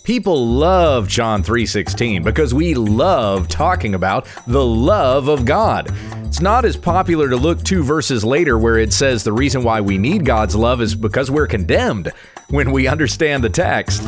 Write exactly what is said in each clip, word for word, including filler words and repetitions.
People love John three sixteen because we love talking about the love of God. It's not as popular to look two verses later where it says the reason why we need God's love is because we're condemned when we understand the text.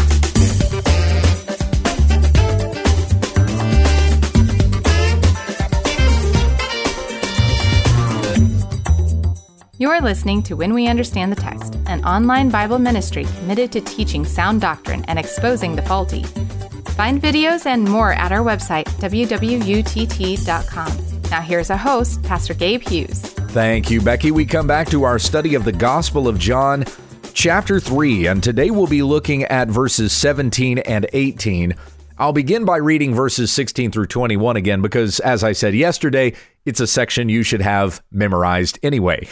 You're listening to When We Understand the Text, an online Bible ministry committed to teaching sound doctrine and exposing the faulty. Find videos and more at our website, w w u t t dot com. Now here's our host, Pastor Gabe Hughes. Thank you, Becky. We come back to our study of the Gospel of John, chapter three, and today we'll be looking at verses seventeen and eighteen. I'll begin by reading verses sixteen through twenty-one again because, as I said yesterday, it's a section you should have memorized anyway.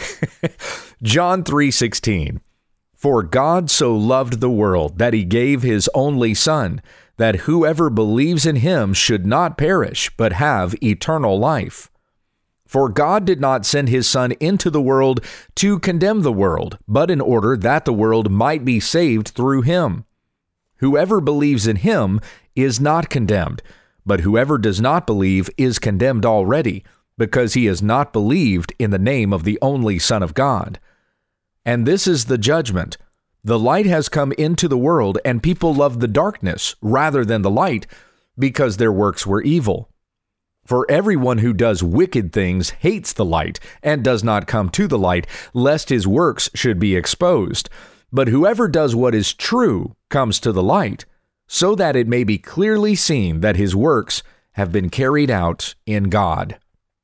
John three sixteen. For God so loved the world that he gave his only Son, that whoever believes in him should not perish, but have eternal life. For God did not send his Son into the world to condemn the world, but in order that the world might be saved through him. Whoever believes in him is not condemned, but whoever does not believe is condemned already, because he has not believed in the name of the only Son of God. And this is the judgment. The light has come into the world, and people love the darkness rather than the light, because their works were evil. For everyone who does wicked things hates the light, and does not come to the light, lest his works should be exposed. But whoever does what is true comes to the light, so that it may be clearly seen that his works have been carried out in God.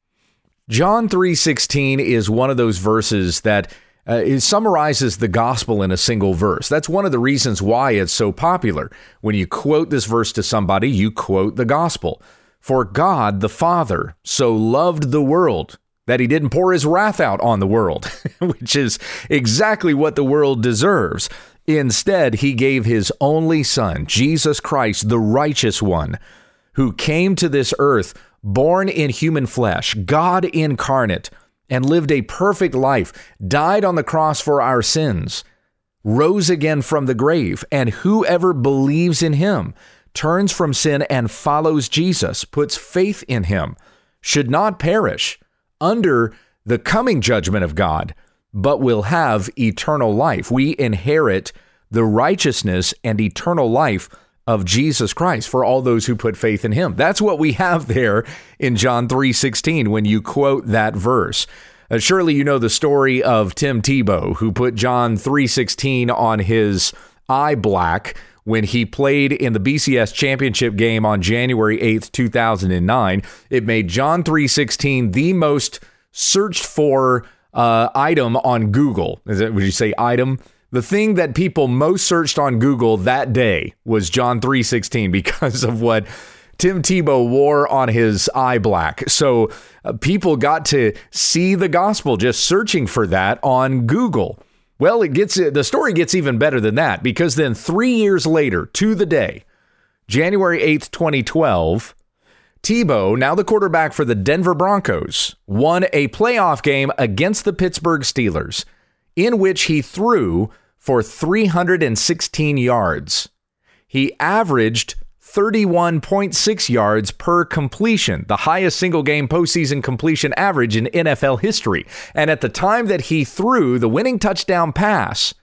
John three sixteen is one of those verses that uh, it summarizes the gospel in a single verse. That's one of the reasons why it's so popular. When you quote this verse to somebody, you quote the gospel. For God the Father so loved the world that he didn't pour his wrath out on the world, which is exactly what the world deserves. Instead, he gave his only Son, Jesus Christ, the righteous one, who came to this earth, born in human flesh, God incarnate, and lived a perfect life, died on the cross for our sins, rose again from the grave, and whoever believes in him, turns from sin and follows Jesus, puts faith in him, should not perish under the coming judgment of God, but will have eternal life. We inherit the righteousness and eternal life of Jesus Christ for all those who put faith in him. That's what we have there in John three sixteen when you quote that verse. Uh, surely you know the story of Tim Tebow, who put John three sixteen on his eye black when he played in the B C S championship game on January eighth, two thousand nine. It made John three sixteen the most searched for uh, item on Google. Is it, would you say item? The thing that people most searched on Google that day was John three sixteen because of what Tim Tebow wore on his eye black. So uh, people got to see the gospel just searching for that on Google. Well, it gets the story gets even better than that, because then three years later, to the day, January eighth, twenty twelve, Tebow, now the quarterback for the Denver Broncos, won a playoff game against the Pittsburgh Steelers, in which he threw for three hundred sixteen yards. He averaged thirty-one point six yards per completion, the highest single-game postseason completion average in N F L history. And at the time that he threw the winning touchdown pass,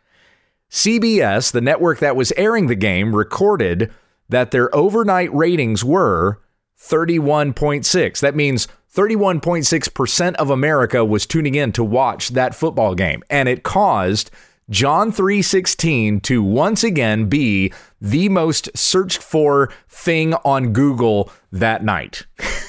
C B S, the network that was airing the game, recorded that their overnight ratings were thirty-one point six. That means thirty-one point six percent of America was tuning in to watch that football game. And it caused John three sixteen to once again be the most searched for thing on Google that night.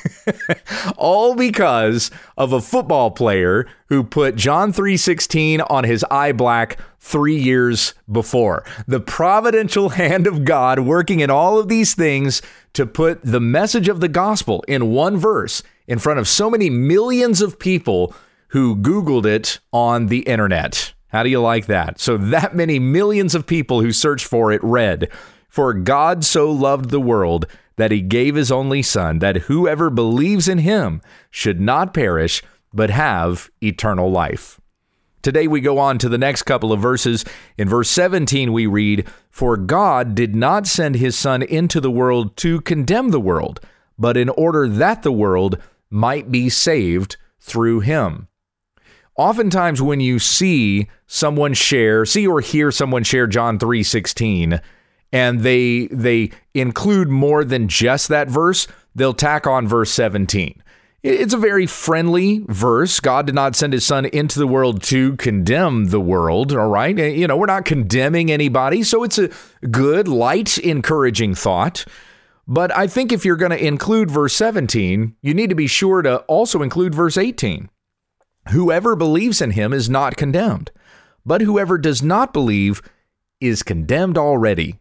All because of a football player who put John three sixteen on his eye black three years before. The providential hand of God working in all of these things to put the message of the gospel in one verse in front of so many millions of people who Googled it on the internet. How do you like that? So that many millions of people who searched for it read, "For God so loved the world that he gave his only Son, that whoever believes in him should not perish, but have eternal life." Today we go on to the next couple of verses. In verse seventeen we read, "For God did not send his Son into the world to condemn the world, but in order that the world might be saved through him." Oftentimes when you see someone share, see or hear someone share John three sixteen, and they they include more than just that verse, they'll tack on verse seventeen. It's a very friendly verse. God did not send his Son into the world to condemn the world, all right? You know, we're not condemning anybody, so it's a good, light, encouraging thought. But I think if you're going to include verse seventeen, you need to be sure to also include verse eighteen. "Whoever believes in him is not condemned, but whoever does not believe is condemned already,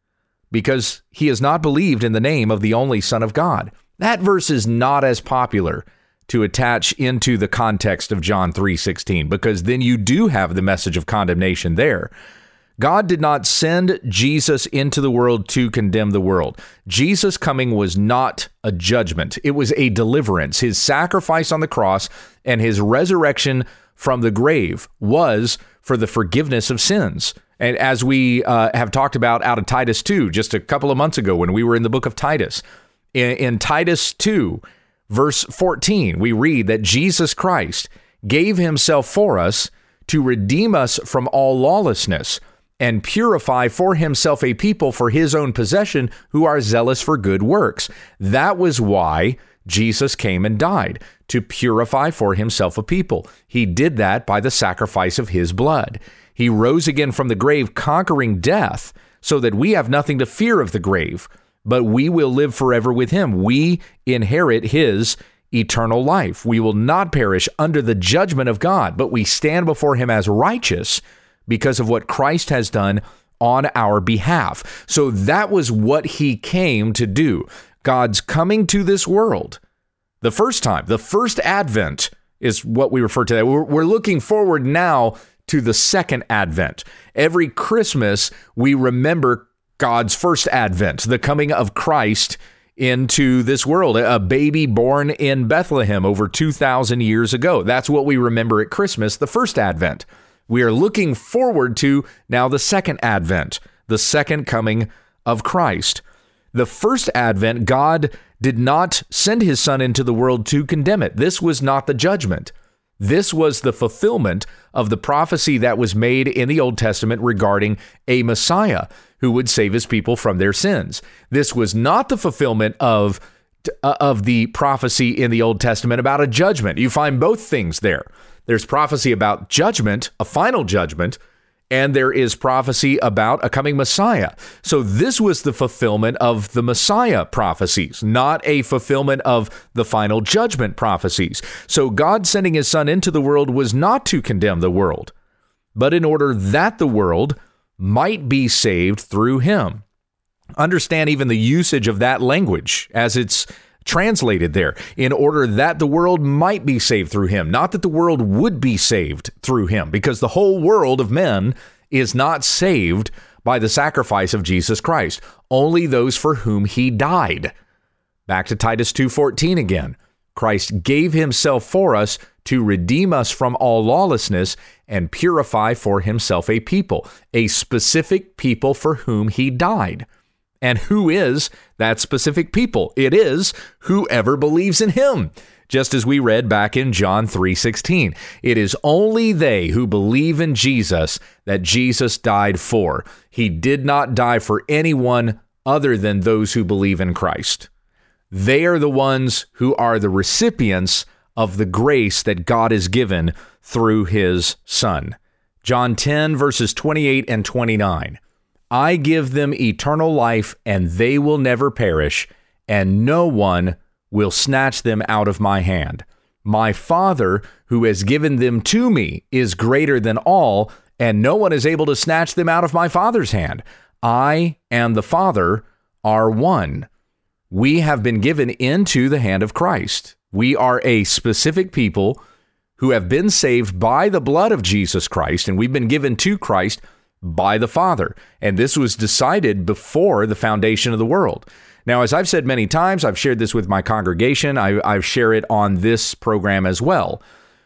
because he has not believed in the name of the only Son of God." That verse is not as popular to attach into the context of John three sixteen, because then you do have the message of condemnation there. God did not send Jesus into the world to condemn the world. Jesus' coming was not a judgment. It was a deliverance. His sacrifice on the cross and his resurrection from the grave was for the forgiveness of sins. And as we uh, have talked about out of Titus two just a couple of months ago when we were in the book of Titus, in, in Titus two, verse fourteen, we read that Jesus Christ gave himself for us to redeem us from all lawlessness and purify for himself a people for his own possession who are zealous for good works. That was why Jesus came and died, to purify for himself a people. He did that by the sacrifice of his blood. He rose again from the grave, conquering death, so that we have nothing to fear of the grave, but we will live forever with him. We inherit his eternal life. We will not perish under the judgment of God, but we stand before him as righteous because of what Christ has done on our behalf. So that was what he came to do. God's coming to this world. The first time, the first advent is what we refer to that. We're, we're looking forward now to the second advent. Every Christmas, we remember God's first advent, the coming of Christ into this world, a baby born in Bethlehem over two thousand years ago. That's what we remember at Christmas, the first advent. We are looking forward to now the second advent, the second coming of Christ. The first advent, God did not send his Son into the world to condemn it. This was not the judgment. This was the fulfillment of the prophecy that was made in the Old Testament regarding a Messiah who would save his people from their sins. This was not the fulfillment of, of the prophecy in the Old Testament about a judgment. You find both things there. There's prophecy about judgment, a final judgment, and there is prophecy about a coming Messiah. So this was the fulfillment of the Messiah prophecies, not a fulfillment of the final judgment prophecies. So God sending his Son into the world was not to condemn the world, but in order that the world might be saved through him. Understand even the usage of that language as it's translated there, in order that the world might be saved through him, not that the world would be saved through him, because the whole world of men is not saved by the sacrifice of Jesus Christ, only those for whom he died. Back to Titus two fourteen again. Christ gave himself for us to redeem us from all lawlessness and purify for himself a people, a specific people for whom he died. And who is that specific people? It is whoever believes in him. Just as we read back in John three sixteen. It is only they who believe in Jesus that Jesus died for. He did not die for anyone other than those who believe in Christ. They are the ones who are the recipients of the grace that God has given through his Son. John ten, verses twenty-eight and twenty-nine. I give them eternal life, and they will never perish, and no one will snatch them out of my hand. My Father, who has given them to me, is greater than all, and no one is able to snatch them out of my Father's hand. I and the Father are one. We have been given into the hand of Christ. We are a specific people who have been saved by the blood of Jesus Christ, and we've been given to Christ by the Father. And this was decided before the foundation of the world. Now, as I've said many times, I've shared this with my congregation. I, I've shared it on this program as well.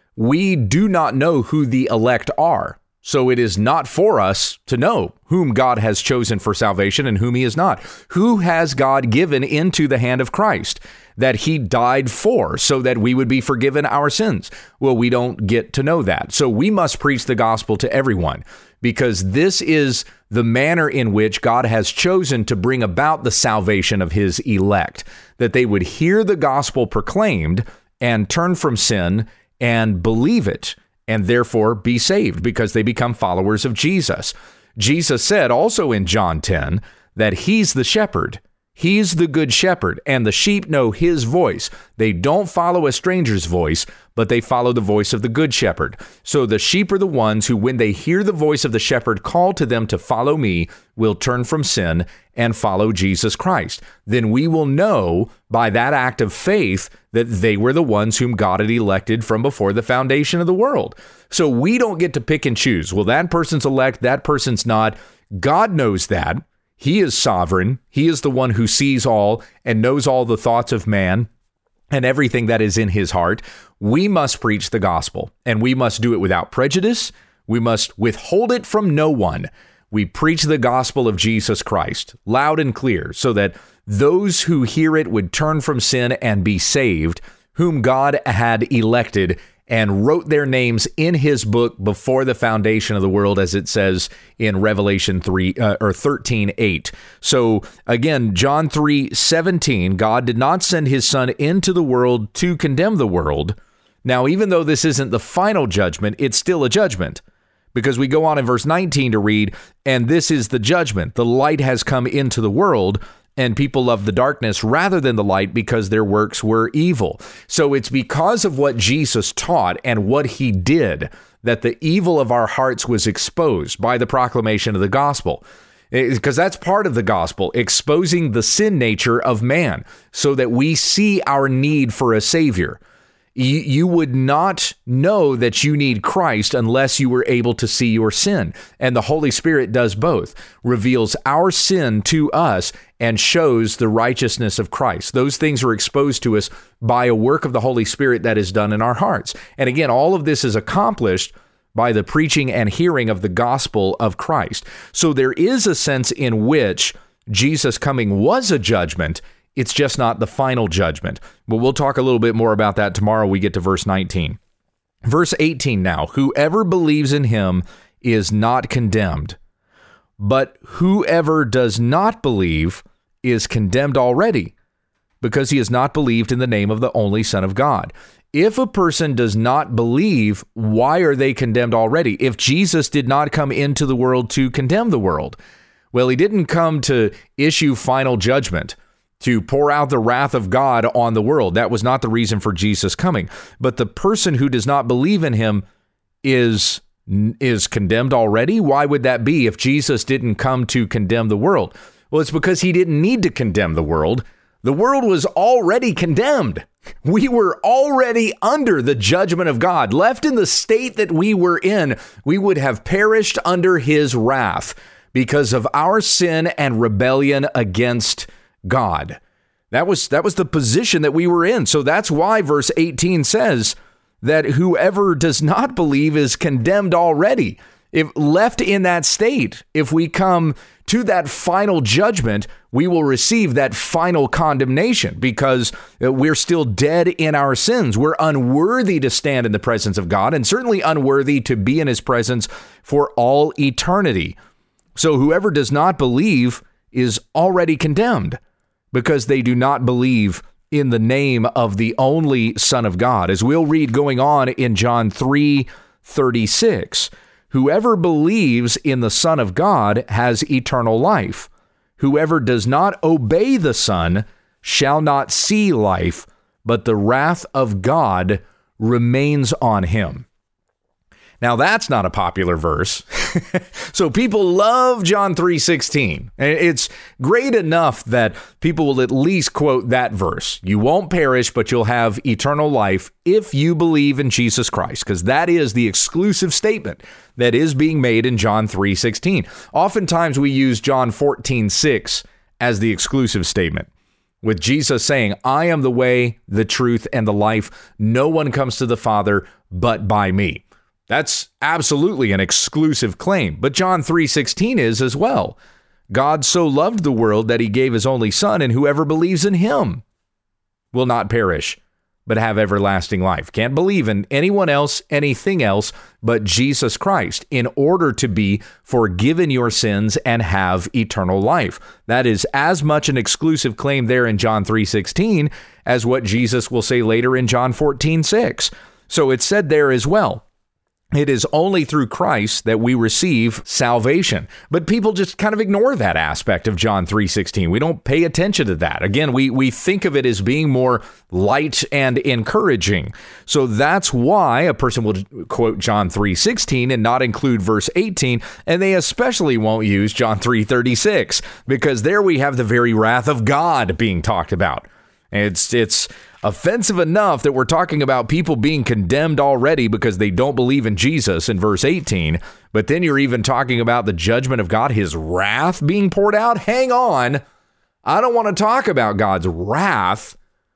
We do not know who the elect are. So it is not for us to know whom God has chosen for salvation and whom he has not. Who has God given into the hand of Christ that he died for so that we would be forgiven our sins? Well, we don't get to know that. So we must preach the gospel to everyone, because this is the manner in which God has chosen to bring about the salvation of his elect, that they would hear the gospel proclaimed and turn from sin and believe it, and therefore be saved because they become followers of Jesus. Jesus said also in John ten that he's the shepherd. He's the good shepherd, and the sheep know his voice. They don't follow a stranger's voice, but they follow the voice of the good shepherd. So the sheep are the ones who, when they hear the voice of the shepherd call to them to follow me, will turn from sin and follow Jesus Christ. Then we will know by that act of faith that they were the ones whom God had elected from before the foundation of the world. So we don't get to pick and choose. Well, that person's elect, that person's not. God knows that. He is sovereign. He is the one who sees all and knows all the thoughts of man and everything that is in his heart. We must preach the gospel, and we must do it without prejudice. We must withhold it from no one. We preach the gospel of Jesus Christ loud and clear so that those who hear it would turn from sin and be saved, whom God had elected and wrote their names in his book before the foundation of the world, as it says in Revelation three uh, or thirteen eight. So again, John three seventeen, God did not send his son into the world to condemn the world. Now, even though this isn't the final judgment, it's still a judgment, because we go on in verse nineteen to read, and this is the judgment. The light has come into the world, and people love the darkness rather than the light because their works were evil. So it's because of what Jesus taught and what he did that the evil of our hearts was exposed by the proclamation of the gospel. Because that's part of the gospel, exposing the sin nature of man so that we see our need for a savior. You, you would not know that you need Christ unless you were able to see your sin. And the Holy Spirit does both, reveals our sin to us and shows the righteousness of Christ. Those things are exposed to us by a work of the Holy Spirit that is done in our hearts. And again, all of this is accomplished by the preaching and hearing of the gospel of Christ. So there is a sense in which Jesus' coming was a judgment. It's just not the final judgment. But we'll talk a little bit more about that tomorrow. We get to verse nineteen. Verse eighteen now, whoever believes in him is not condemned, but whoever does not believe is condemned already, because he has not believed in the name of the only Son of God. If a person does not believe, why are they condemned already? If Jesus did not come into the world to condemn the world, well, he didn't come to issue final judgment, to pour out the wrath of God on the world. That was not the reason for Jesus coming. But the person who does not believe in him is, is condemned already. Why would that be if Jesus didn't come to condemn the world? Well, it's because he didn't need to condemn the world. The world was already condemned. We were already under the judgment of God. Left in the state that we were in, we would have perished under his wrath because of our sin and rebellion against God. That was that was the position that we were in. So that's why verse eighteen says that whoever does not believe is condemned already. If left in that state, if we come to that final judgment, we will receive that final condemnation because we're still dead in our sins. We're unworthy to stand in the presence of God, and certainly unworthy to be in his presence for all eternity. So whoever does not believe is already condemned, because they do not believe in the name of the only Son of God. As we'll read going on in John three thirty-six, whoever believes in the Son of God has eternal life. Whoever does not obey the Son shall not see life, but the wrath of God remains on him. Now, that's not a popular verse. So people love John three sixteen. It's great enough that people will at least quote that verse. You won't perish, but you'll have eternal life if you believe in Jesus Christ, because that is the exclusive statement that is being made in John three sixteen. Oftentimes we use John fourteen six as the exclusive statement. with Jesus saying, I am the way, the truth, and the life. No one comes to the Father but by me. That's absolutely an exclusive claim, but John three sixteen is as well. God so loved the world that he gave his only Son, and whoever believes in him will not perish, but have everlasting life. Can't believe in anyone else, anything else but Jesus Christ in order to be forgiven your sins and have eternal life. That is as much an exclusive claim there in John three sixteen as what Jesus will say later in John fourteen six. So it's said there as well. It is only through Christ that we receive salvation. But people just kind of ignore that aspect of John three sixteen. We don't pay attention to that. Again, we, we think of it as being more light and encouraging. So that's why a person will quote John three sixteen and not include verse eighteen, and they especially won't use John three thirty-six, because there we have the very wrath of God being talked about. It's it's offensive enough that we're talking about people being condemned already because they don't believe in Jesus in verse eighteen, but then you're even talking about the judgment of God, his wrath being poured out. Hang on. I don't want to talk about God's wrath.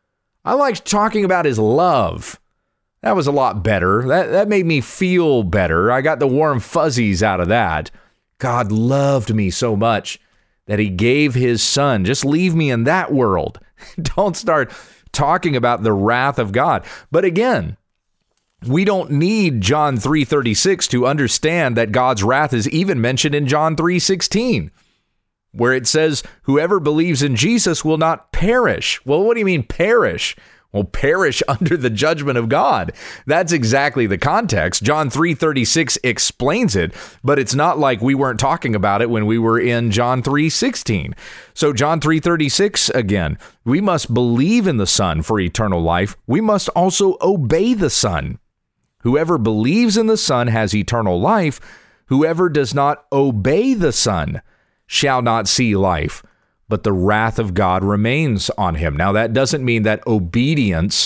I like talking about his love. That was a lot better. That, that made me feel better. I got the warm fuzzies out of that. God loved me so much that he gave his Son. Just leave me in that world. Don't start talking about the wrath of God. But again, we don't need John three thirty-six to understand that God's wrath is even mentioned in John three sixteen, where it says, whoever believes in Jesus will not perish. Well, what do you mean perish? Well, perish under the judgment of God. That's exactly the context. John three thirty-six explains it, but it's not like we weren't talking about it when we were in John three sixteen. So John three thirty-six, again, we must believe in the Son for eternal life. We must also obey the Son. Whoever believes in the Son has eternal life. Whoever does not obey the Son shall not see life, but the wrath of God remains on him. Now, that doesn't mean that obedience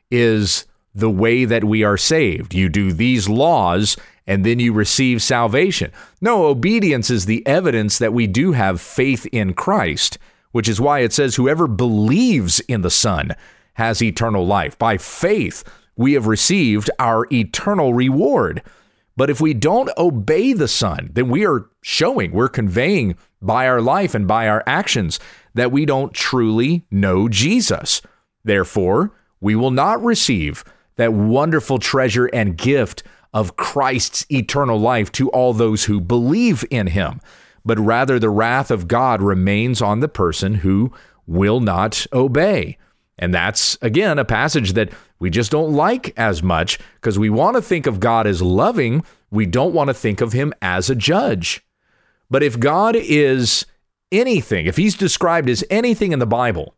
is the way that we are saved. You do these laws and then you receive salvation. No, obedience is the evidence that we do have faith in Christ, which is why it says whoever believes in the Son has eternal life. By faith, we have received our eternal reward. But if we don't obey the Son, then we are showing, we're conveying by our life and by our actions that we don't truly know Jesus. Therefore, we will not receive that wonderful treasure and gift of Christ's eternal life to all those who believe in him. But rather, the wrath of God remains on the person who will not obey. And that's, again, a passage that we just don't like as much because we want to think of God as loving. We don't want to think of him as a judge. But if God is anything, if he's described as anything in the Bible,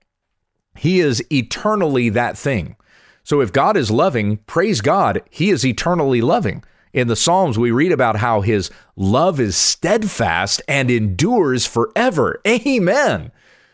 he is eternally that thing. So if God is loving, praise God, he is eternally loving. In the Psalms, we read about how his love is steadfast and endures forever. Amen.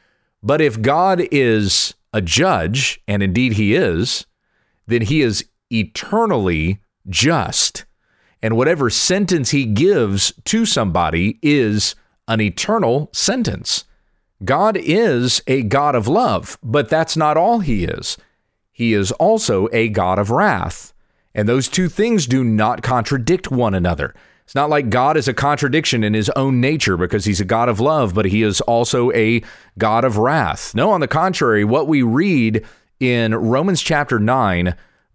But if God is a judge, and indeed he is, then he is eternally just. And whatever sentence he gives to somebody is an eternal sentence. God is a God of love, but that's not all he is. He is also a God of wrath. And those two things do not contradict one another. It's not like God is a contradiction in his own nature because he's a God of love, but he is also a God of wrath. No, on the contrary, what we read in Romans chapter nine,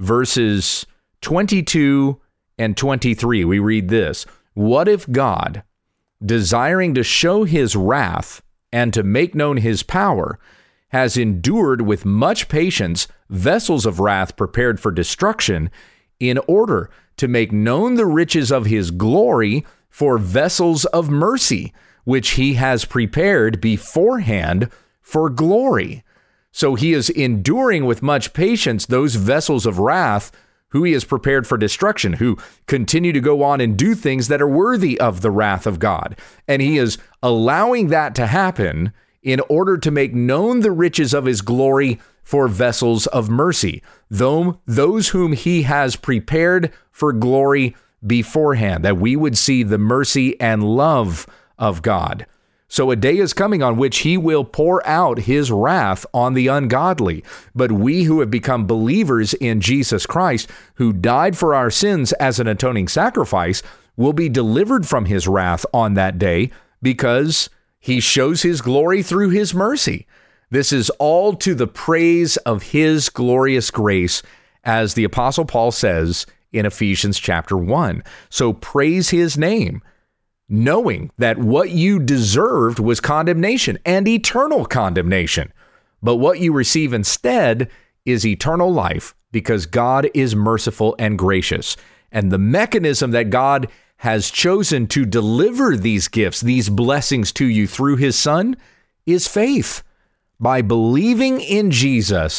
verses twenty-two and twenty-three, we read this: what if God, desiring to show his wrath and to make known his power, has endured with much patience vessels of wrath prepared for destruction, in order to make known the riches of his glory for vessels of mercy, which he has prepared beforehand for glory. So he is enduring with much patience those vessels of wrath who he has prepared for destruction, who continue to go on and do things that are worthy of the wrath of God. And he is allowing that to happen in order to make known the riches of his glory for vessels of mercy, though those whom he has prepared for glory beforehand, that we would see the mercy and love of God. So a day is coming on which he will pour out his wrath on the ungodly. But we who have become believers in Jesus Christ, who died for our sins as an atoning sacrifice, will be delivered from his wrath on that day because he shows his glory through his mercy. This is all to the praise of his glorious grace, as the Apostle Paul says in Ephesians chapter one. So praise his name, knowing that what you deserved was condemnation and eternal condemnation. But what you receive instead is eternal life, because God is merciful and gracious. And the mechanism that God has chosen to deliver these gifts, these blessings to you through his Son, is faith. By believing in Jesus,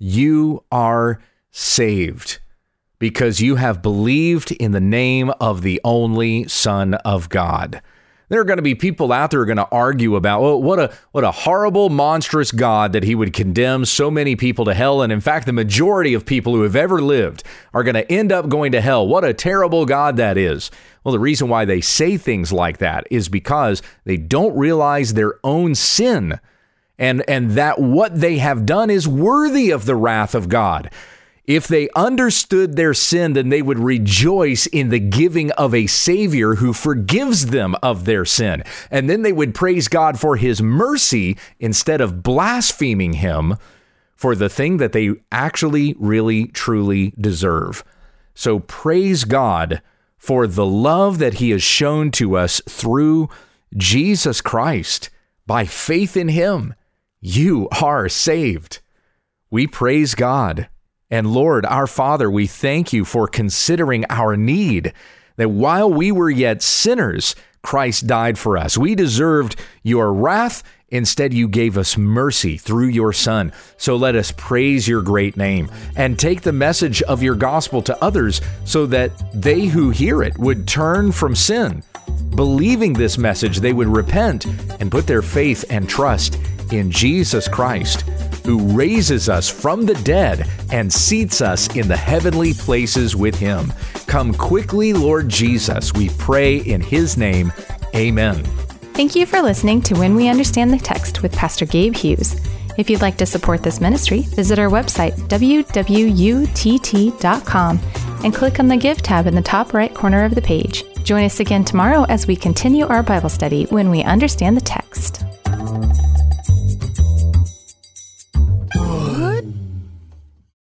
you are saved, because you have believed in the name of the only Son of God. There are going to be people out there who are going to argue about, oh, what a what a horrible, monstrous God that he would condemn so many people to hell. And in fact, the majority of people who have ever lived are going to end up going to hell. What a terrible God that is. Well, the reason why they say things like that is because they don't realize their own sin, and, and that what they have done is worthy of the wrath of God. If they understood their sin, then they would rejoice in the giving of a Savior who forgives them of their sin. And then they would praise God for his mercy instead of blaspheming him for the thing that they actually, really, truly deserve. So praise God for the love that he has shown to us through Jesus Christ. By faith in him, you are saved. We praise God. And Lord, our Father, we thank you for considering our need, that while we were yet sinners, Christ died for us. We deserved your wrath. Instead, you gave us mercy through your Son. So let us praise your great name and take the message of your gospel to others so that they who hear it would turn from sin. Believing this message, they would repent and put their faith and trust in Jesus Christ, who raises us from the dead and seats us in the heavenly places with him. Come quickly, Lord Jesus, we pray in his name. Amen. Thank you for listening to When We Understand the Text with Pastor Gabe Hughes. If you'd like to support this ministry, visit our website, w w u t t dot com, and click on the Give tab in the top right corner of the page. Join us again tomorrow as we continue our Bible study when we understand the text.